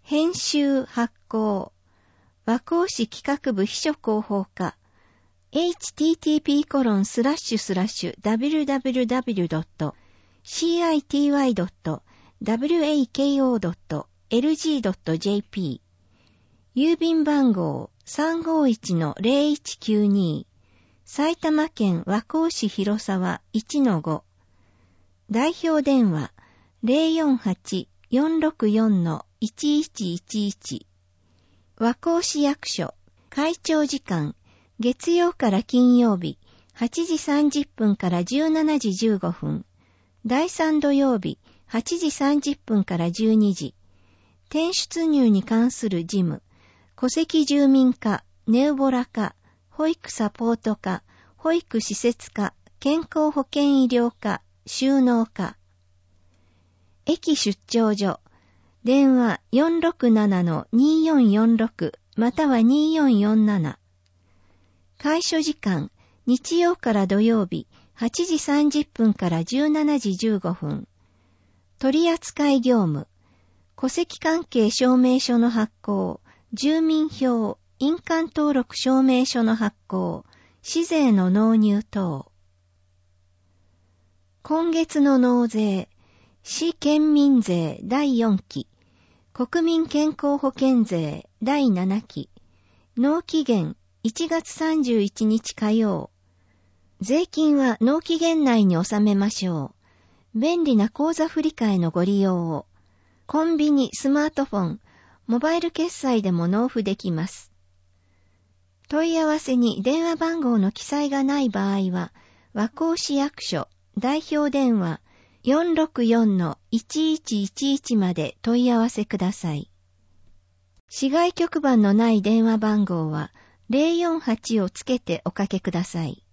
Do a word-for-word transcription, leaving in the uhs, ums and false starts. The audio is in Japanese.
編集発行、和光市企画部秘書広報課、エイチティーティーピーコロンスラッシュスラッシュダブリューダブリューダブリュードットシーアイティーワイドットワコドットエルジードットジェーピー 郵便番号 さんごいちのゼロいちきゅうに 埼玉県和光市広沢 いちのご 代表電話 ゼロよんはち よんろくよん いちいちいちいち 和光市役所会長時間月曜から金曜日はちじさんじゅっぷんからじゅうしちじじゅうごふん、だいさん土曜日はちじさんじゅっぷんからじゅうにじ、転出入に関する事務、戸籍住民課、ネウボラ課、保育サポート課、保育施設課、健康保健医療課、収納課。駅出張所、電話 よんろくななのによんよんろく またはによんよんなな。開所時間、日曜から土曜日、はちじさんじゅっぷんからじゅうしちじじゅうごふん。取扱業務、戸籍関係証明書の発行、住民票、印鑑登録証明書の発行、市税の納入等。今月の納税、市県民税だいよんき、国民健康保険税だいななき、納期限いちがつさんじゅういちにち火曜。税金は納期限内に納めましょう。便利な口座振替のご利用を。コンビニ、スマートフォン、モバイル決済でも納付できます。問い合わせに電話番号の記載がない場合は、和光市役所代表電話 よんろくよんのいちいちいちいち まで問い合わせください。市外局番のない電話番号はゼロよんはちをつけておかけください。